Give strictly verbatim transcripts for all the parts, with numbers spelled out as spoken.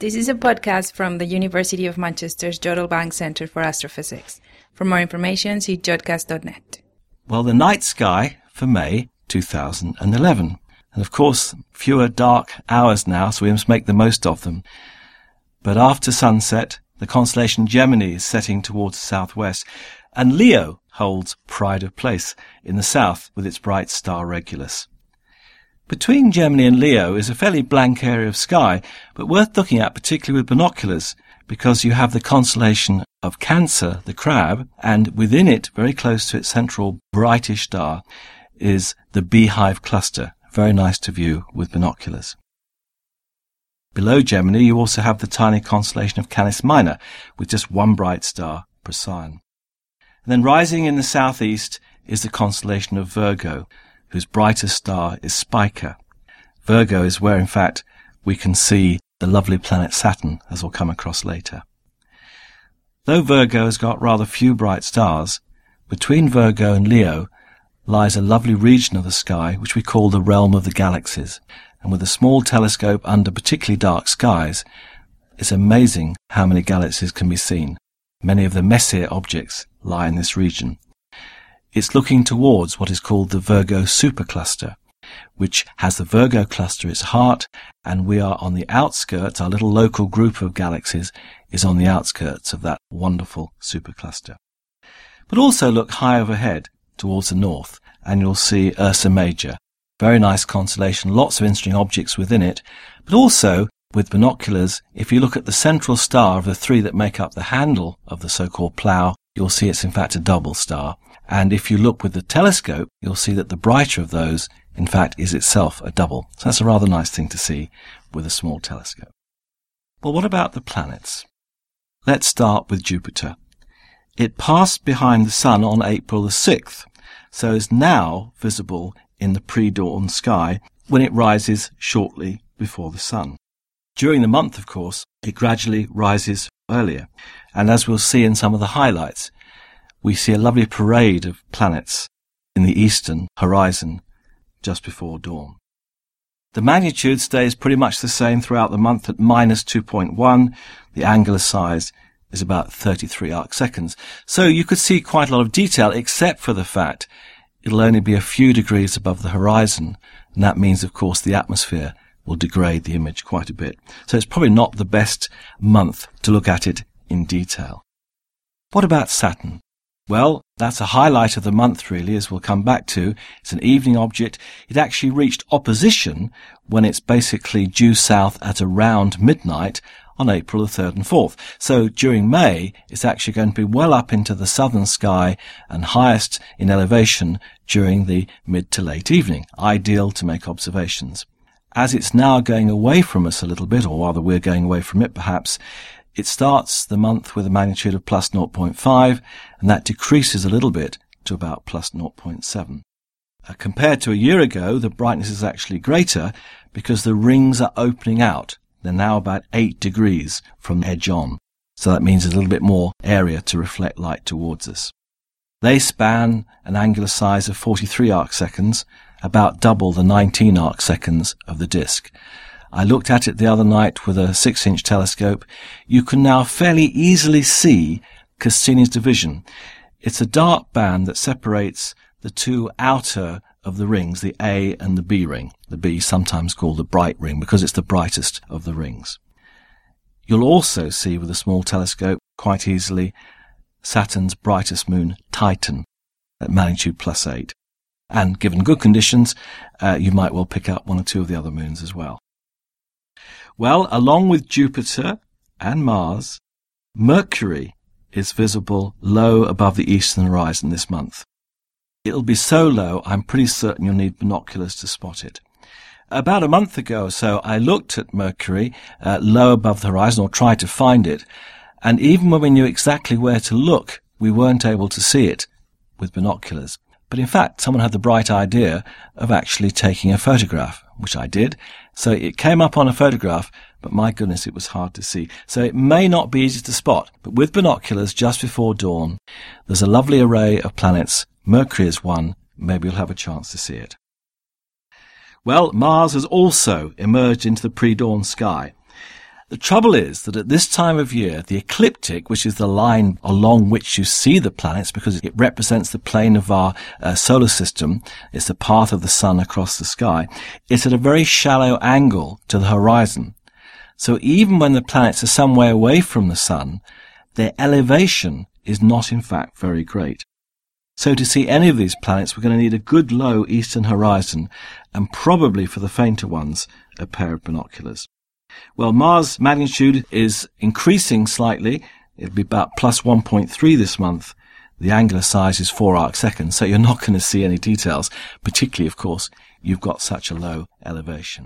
This is a podcast from the University of Manchester's Jodrell Bank Centre for Astrophysics. For more information, see jodcast dot net. Well, the night sky for May two thousand eleven. And of course, fewer dark hours now, so we must make the most of them. But after sunset, the constellation Gemini is setting towards the southwest, and Leo holds pride of place in the south with its bright star Regulus. Between Gemini and Leo is a fairly blank area of sky, but worth looking at particularly with binoculars, because you have the constellation of Cancer, the Crab, and within it, very close to its central brightish star, is the Beehive cluster, very nice to view with binoculars. Below Gemini, you also have the tiny constellation of Canis Minor, with just one bright star, Procyon. And then rising in the southeast is the constellation of Virgo, whose brightest star is Spica. Virgo is where, in fact, we can see the lovely planet Saturn, as we'll come across later. Though Virgo has got rather few bright stars, between Virgo and Leo lies a lovely region of the sky which we call the realm of the galaxies. And with a small telescope under particularly dark skies, it's amazing how many galaxies can be seen. Many of the Messier objects lie in this region. It's looking towards what is called the Virgo supercluster, which has the Virgo cluster its heart, and we are on the outskirts, our little local group of galaxies is on the outskirts of that wonderful supercluster. But also look high overhead towards the north, and you'll see Ursa Major. Very nice constellation, lots of interesting objects within it, but also with binoculars, if you look at the central star of the three that make up the handle of the so-called plough, you'll see it's in fact a double star. And if you look with the telescope, you'll see that the brighter of those, in fact, is itself a double. So that's a rather nice thing to see with a small telescope. Well, what about the planets? Let's start with Jupiter. It passed behind the Sun on April the sixth, so is now visible in the pre-dawn sky when it rises shortly before the Sun. During the month, of course, it gradually rises earlier, and as we'll see in some of the highlights, we see a lovely parade of planets in the eastern horizon just before dawn. The magnitude stays pretty much the same throughout the month at minus two point one. The angular size is about thirty-three arc seconds. So you could see quite a lot of detail, except for the fact it'll only be a few degrees above the horizon, and that means, of course, the atmosphere will degrade the image quite a bit. So it's probably not the best month to look at it in detail. What about Saturn? Well, that's a highlight of the month, really, as we'll come back to. It's an evening object. It actually reached opposition when it's basically due south at around midnight on April the third and fourth. So during May, it's actually going to be well up into the southern sky and highest in elevation during the mid to late evening, ideal to make observations. As it's now going away from us a little bit, or rather we're going away from it perhaps, it starts the month with a magnitude of plus zero point five, and that decreases a little bit to about plus zero point seven. Uh, compared to a year ago, the brightness is actually greater because the rings are opening out. They're now about eight degrees from edge on, so that means there's a little bit more area to reflect light towards us. They span an angular size of forty-three arc seconds, about double the nineteen arc seconds of the disk. I looked at it the other night with a six-inch telescope. You can now fairly easily see Cassini's division. It's a dark band that separates the two outer of the rings, the A and the B ring. The B sometimes called the bright ring because it's the brightest of the rings. You'll also see with a small telescope quite easily Saturn's brightest moon, Titan, at magnitude plus eight. And given good conditions, uh, you might well pick up one or two of the other moons as well. Well, along with Jupiter and Mars, Mercury is visible low above the eastern horizon this month. It'll be so low, I'm pretty certain you'll need binoculars to spot it. About a month ago or so, I looked at Mercury uh, low above the horizon, or tried to find it, and even when we knew exactly where to look, we weren't able to see it with binoculars. But in fact, someone had the bright idea of actually taking a photograph, which I did. So it came up on a photograph, but my goodness, it was hard to see. So it may not be easy to spot, but with binoculars just before dawn, there's a lovely array of planets. Mercury is one. Maybe you'll have a chance to see it. Well, Mars has also emerged into the pre-dawn sky. The trouble is that at this time of year, the ecliptic, which is the line along which you see the planets because it represents the plane of our uh, solar system, it's the path of the sun across the sky, it's at a very shallow angle to the horizon. So even when the planets are some way away from the sun, their elevation is not in fact very great. So to see any of these planets, we're going to need a good low eastern horizon and probably for the fainter ones, a pair of binoculars. Well, Mars' magnitude is increasing slightly. It'll be about plus one point three this month. The angular size is four arc seconds, so you're not going to see any details, particularly, of course, you've got such a low elevation.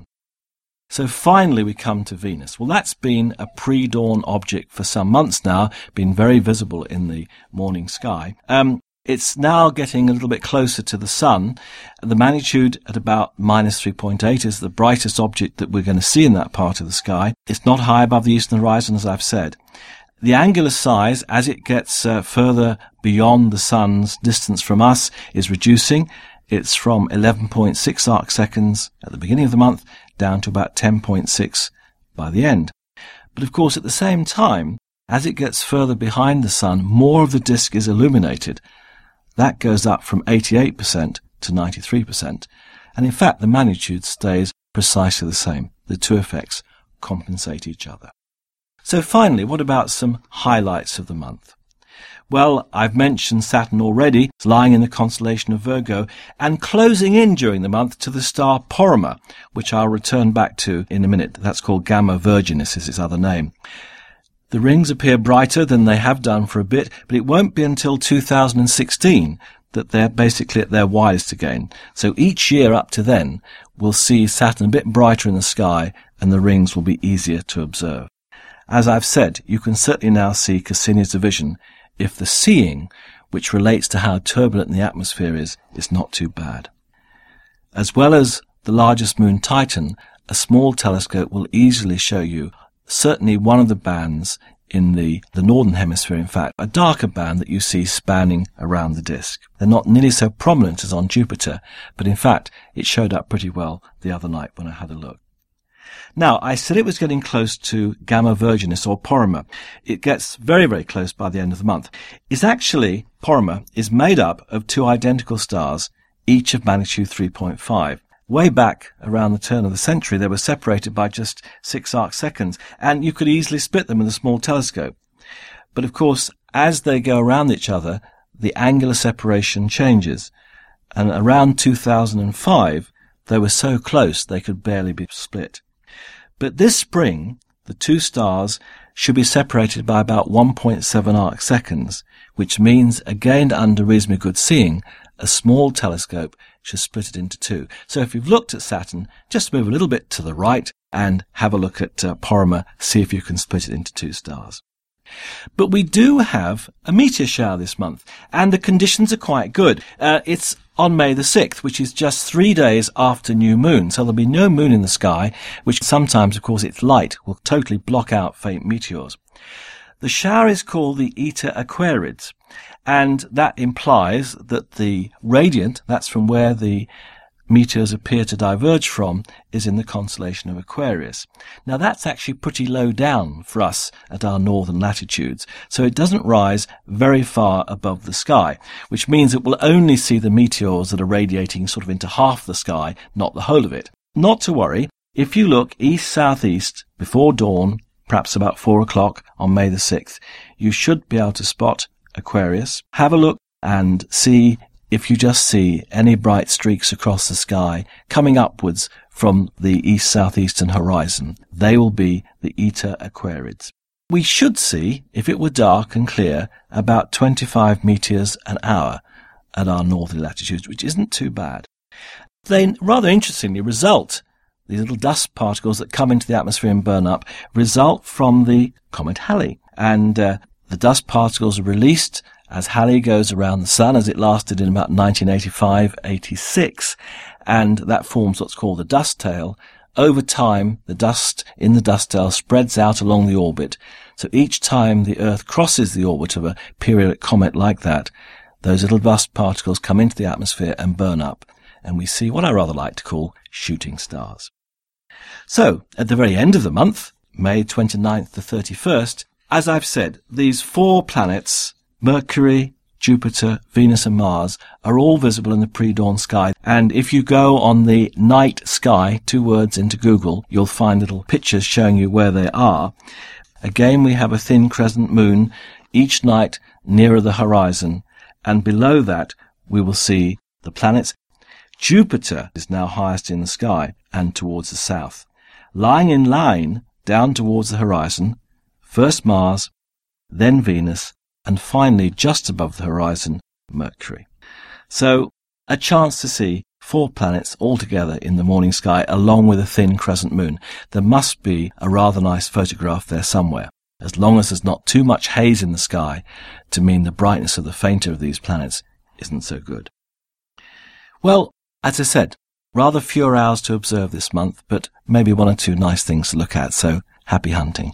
So finally we come to Venus. Well, that's been a pre-dawn object for some months now, been very visible in the morning sky. Um, It's now getting a little bit closer to the sun. The magnitude at about minus three point eight is the brightest object that we're going to see in that part of the sky. It's not high above the eastern horizon, as I've said. The angular size, as it gets uh, further beyond the sun's distance from us, is reducing. It's from eleven point six arc seconds at the beginning of the month down to about ten point six by the end. But of course, at the same time, as it gets further behind the sun, more of the disk is illuminated. That goes up from eighty-eight percent to ninety-three percent. And in fact, the magnitude stays precisely the same. The two effects compensate each other. So finally, what about some highlights of the month? Well, I've mentioned Saturn already. It's lying in the constellation of Virgo and closing in during the month to the star Porrima, which I'll return back to in a minute. That's called Gamma Virginis, is its other name. The rings appear brighter than they have done for a bit, but it won't be until two thousand sixteen that they're basically at their widest again. So each year up to then, we'll see Saturn a bit brighter in the sky and the rings will be easier to observe. As I've said, you can certainly now see Cassini's division if the seeing, which relates to how turbulent the atmosphere is, is not too bad. As well as the largest moon Titan, a small telescope will easily show you certainly one of the bands in the, the northern hemisphere, in fact, a darker band that you see spanning around the disk. They're not nearly so prominent as on Jupiter, but in fact, it showed up pretty well the other night when I had a look. Now, I said it was getting close to Gamma Virginis, or Porrima. It gets very, very close by the end of the month. It's actually, Porrima is made up of two identical stars, each of magnitude three point five. Way back around the turn of the century, they were separated by just six arc seconds, and you could easily split them with a small telescope. But of course, as they go around each other, the angular separation changes. And around two thousand five, they were so close they could barely be split. But this spring, the two stars should be separated by about one point seven arc seconds, which means, again under reasonably good seeing, a small telescope should split it into two. So if you've looked at Saturn, just move a little bit to the right and have a look at uh, Porrima, see if you can split it into two stars. But we do have a meteor shower this month, and the conditions are quite good. Uh, it's on May the sixth, which is just three days after new moon, so there'll be no moon in the sky, which sometimes, of course, its light will totally block out faint meteors. The shower is called the Eta Aquarids, and that implies that the radiant, that's from where the meteors appear to diverge from, is in the constellation of Aquarius. Now that's actually pretty low down for us at our northern latitudes, so it doesn't rise very far above the sky, which means it will only see the meteors that are radiating sort of into half the sky, not the whole of it. Not to worry, if you look east-southeast before dawn, perhaps about four o'clock on May the sixth, you should be able to spot Aquarius. Have a look and see if you just see any bright streaks across the sky coming upwards from the east-southeastern horizon. They will be the Eta Aquarids. We should see, if it were dark and clear, about twenty-five meteors an hour at our northern latitudes, which isn't too bad. They rather interestingly result, these little dust particles that come into the atmosphere and burn up, result from the comet Halley. And uh, the dust particles are released as Halley goes around the sun, as it lasted in about nineteen eighty-five eighty-six, and that forms what's called the dust tail. Over time, the dust in the dust tail spreads out along the orbit, so each time the Earth crosses the orbit of a periodic comet like that, those little dust particles come into the atmosphere and burn up, and we see what I rather like to call shooting stars. So, at the very end of the month, May twenty-ninth to thirty-first, as I've said, these four planets, Mercury, Jupiter, Venus and Mars, are all visible in the pre-dawn sky. And if you go on the night sky, two words into Google, you'll find little pictures showing you where they are. Again, we have a thin crescent moon each night nearer the horizon, and below that we will see the planets. Jupiter is now highest in the sky and towards the south. Lying in line down towards the horizon, first Mars, then Venus, and finally just above the horizon, Mercury. So a chance to see four planets all together in the morning sky along with a thin crescent moon. There must be a rather nice photograph there somewhere, as long as there's not too much haze in the sky to mean the brightness of the fainter of these planets isn't so good. Well, as I said, rather fewer hours to observe this month, but maybe one or two nice things to look at, so happy hunting.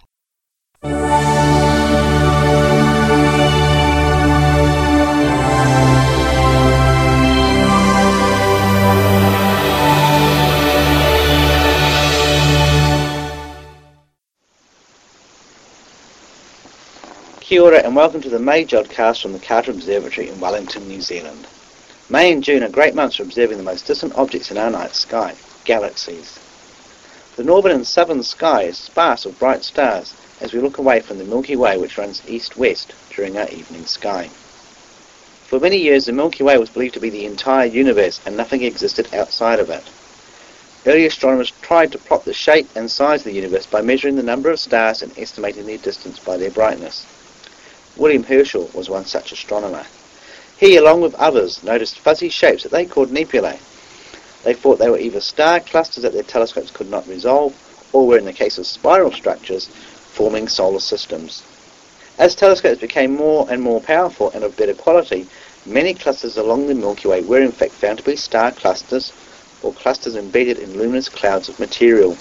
Kia ora and welcome to the May Jodcast from the Carter Observatory in Wellington, New Zealand. May and June are great months for observing the most distant objects in our night sky, galaxies. The northern and southern sky is sparse with bright stars as we look away from the Milky Way, which runs east-west during our evening sky. For many years the Milky Way was believed to be the entire universe and nothing existed outside of it. Early astronomers tried to plot the shape and size of the universe by measuring the number of stars and estimating their distance by their brightness. William Herschel was one such astronomer. He, along with others, noticed fuzzy shapes that they called nebulae. They thought they were either star clusters that their telescopes could not resolve, or were, in the case of spiral structures, forming solar systems. As telescopes became more and more powerful and of better quality, many clusters along the Milky Way were in fact found to be star clusters, or clusters embedded in luminous clouds of material.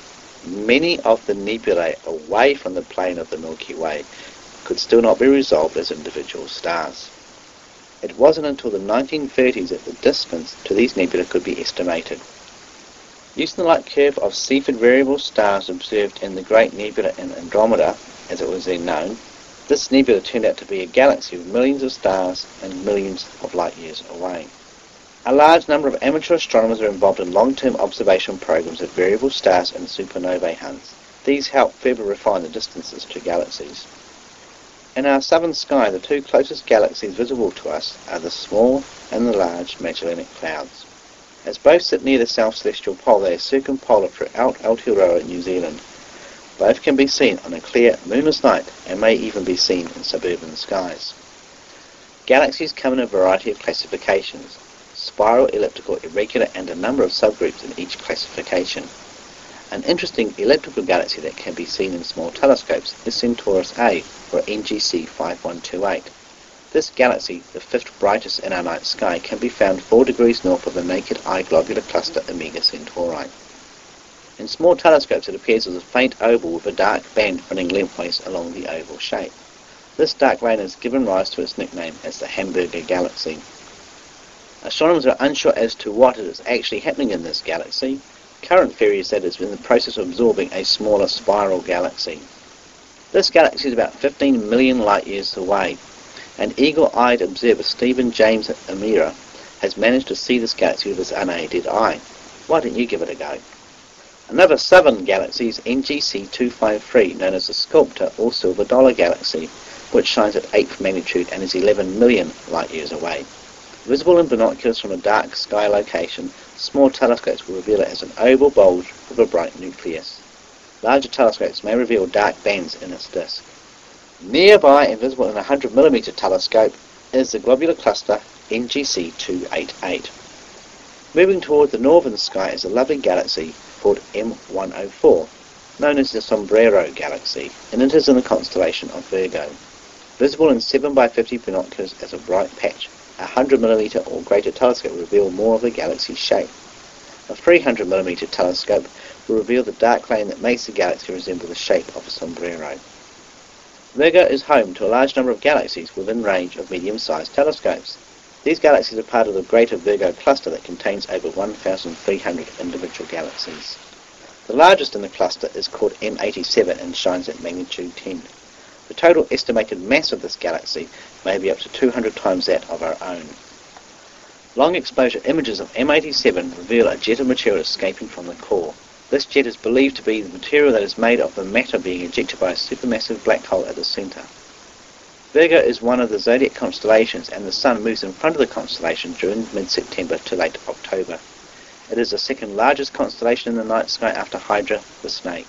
Many of the nebulae away from the plane of the Milky Way could still not be resolved as individual stars. It wasn't until the nineteen thirties that the distance to these nebulae could be estimated. Using the light curve of Cepheid variable stars observed in the Great Nebula in Andromeda, as it was then known, this nebula turned out to be a galaxy with millions of stars and millions of light years away. A large number of amateur astronomers are involved in long-term observation programs of variable stars and supernovae hunts. These help further refine the distances to galaxies. In our southern sky, the two closest galaxies visible to us are the small and the large Magellanic Clouds. As both sit near the South Celestial Pole, they are circumpolar throughout Aotearoa, New Zealand. Both can be seen on a clear, moonless night and may even be seen in suburban skies. Galaxies come in a variety of classifications: spiral, elliptical, irregular, and a number of subgroups in each classification. An interesting elliptical galaxy that can be seen in small telescopes is Centaurus A, or N G C five one two eight. This galaxy, the fifth brightest in our night sky, can be found four degrees north of the naked eye globular cluster Omega Centauri. In small telescopes it appears as a faint oval with a dark band running lengthways along the oval shape. This dark band has given rise to its nickname as the Hamburger Galaxy. Astronomers are unsure as to what is actually happening in this galaxy. Current theory is that it's in the process of absorbing a smaller spiral galaxy. This galaxy is about fifteen million light years away, and eagle-eyed observer Stephen James Amira has managed to see this galaxy with his unaided eye. Why don't you give it a go? Another southern galaxy is N G C two five three, known as the Sculptor or Silver Dollar Galaxy, which shines at eighth magnitude and is eleven million light years away. Visible in binoculars from a dark sky location, small telescopes will reveal it as an oval bulge with a bright nucleus. Larger telescopes may reveal dark bands in its disk. Nearby and visible in a one hundred millimeter telescope is the globular cluster N G C two eighty-eight. Moving toward the northern sky is a lovely galaxy called M one oh four, known as the Sombrero Galaxy, and it is in the constellation of Virgo. Visible in seven by fifty binoculars as a bright patch, a one hundred millimeter or greater telescope will reveal more of the galaxy's shape. A three hundred millimeter telescope will reveal the dark lane that makes the galaxy resemble the shape of a sombrero. Virgo is home to a large number of galaxies within range of medium-sized telescopes. These galaxies are part of the Greater Virgo cluster that contains over one thousand three hundred individual galaxies. The largest in the cluster is called M eighty-seven and shines at magnitude ten. The total estimated mass of this galaxy may be up to two hundred times that of our own. Long exposure images of M eighty-seven reveal a jet of material escaping from the core. This jet is believed to be the material that is made of the matter being ejected by a supermassive black hole at the centre. Virgo is one of the zodiac constellations, and the Sun moves in front of the constellation during mid-September to late October. It is the second largest constellation in the night sky after Hydra, the snake.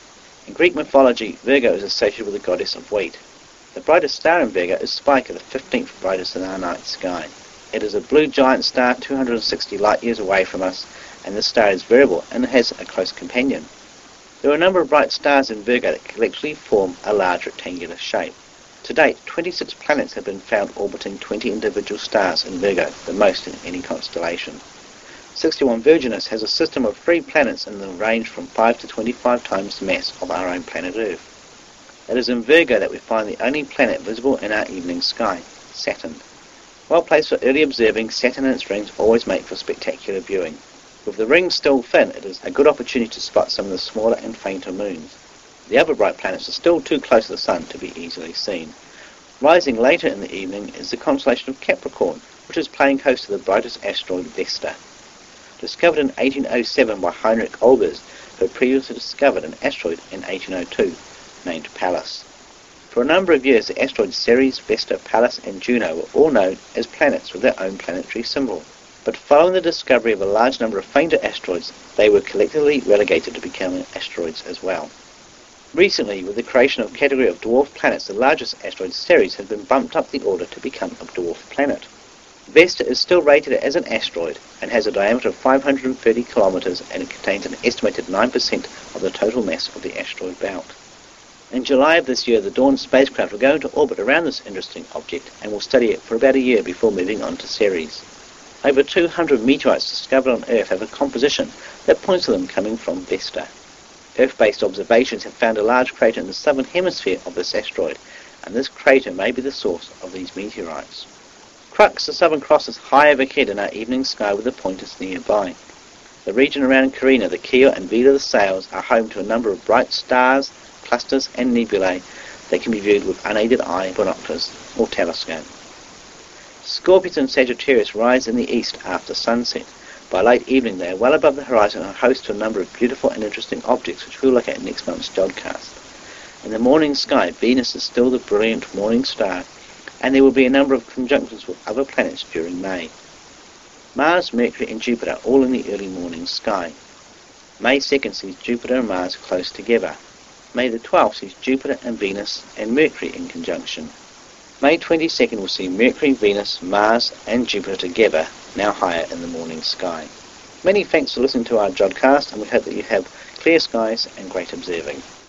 In Greek mythology, Virgo is associated with the goddess of wheat. The brightest star in Virgo is Spica, the fifteenth brightest in our night sky. It is a blue giant star two hundred sixty light-years away from us, and this star is variable and has a close companion. There are a number of bright stars in Virgo that collectively form a large rectangular shape. To date, twenty-six planets have been found orbiting twenty individual stars in Virgo, the most in any constellation. sixty-one Virginis has a system of three planets in the range from five to twenty-five times the mass of our own planet Earth. It is in Virgo that we find the only planet visible in our evening sky, Saturn. Well placed for early observing, Saturn and its rings always make for spectacular viewing. With the rings still thin, it is a good opportunity to spot some of the smaller and fainter moons. The other bright planets are still too close to the Sun to be easily seen. Rising later in the evening is the constellation of Capricorn, which is playing host to the brightest asteroid Vesta. Discovered in eighteen oh seven by Heinrich Olbers, who had previously discovered an asteroid in eighteen oh two, named Pallas. For a number of years, the asteroids Ceres, Vesta, Pallas and Juno were all known as planets with their own planetary symbol. But following the discovery of a large number of fainter asteroids, they were collectively relegated to becoming asteroids as well. Recently, with the creation of a category of dwarf planets, the largest asteroid Ceres has been bumped up the order to become a dwarf planet. Vesta is still rated as an asteroid and has a diameter of five hundred thirty kilometers, and it contains an estimated nine percent of the total mass of the asteroid belt. In July of this year, the Dawn spacecraft will go into orbit around this interesting object and will study it for about a year before moving on to Ceres. Over two hundred meteorites discovered on Earth have a composition that points to them coming from Vesta. Earth-based observations have found a large crater in the southern hemisphere of this asteroid, and this crater may be the source of these meteorites. Crux, the Southern Cross, is high overhead in our evening sky with the pointers nearby. The region around Carina, the Keel and Vela the Sails are home to a number of bright stars, clusters and nebulae that can be viewed with unaided eye, binoculars or telescope. Scorpius and Sagittarius rise in the east after sunset. By late evening they are well above the horizon and are host to a number of beautiful and interesting objects which we'll look at in next month's Jodcast. In the morning sky, Venus is still the brilliant morning star, and there will be a number of conjunctions with other planets during May. Mars, Mercury and Jupiter are all in the early morning sky. May second sees Jupiter and Mars close together. May the twelfth sees Jupiter and Venus and Mercury in conjunction. May twenty-second will see Mercury, Venus, Mars and Jupiter together, now higher in the morning sky. Many thanks for listening to our Jodcast, and we hope that you have clear skies and great observing.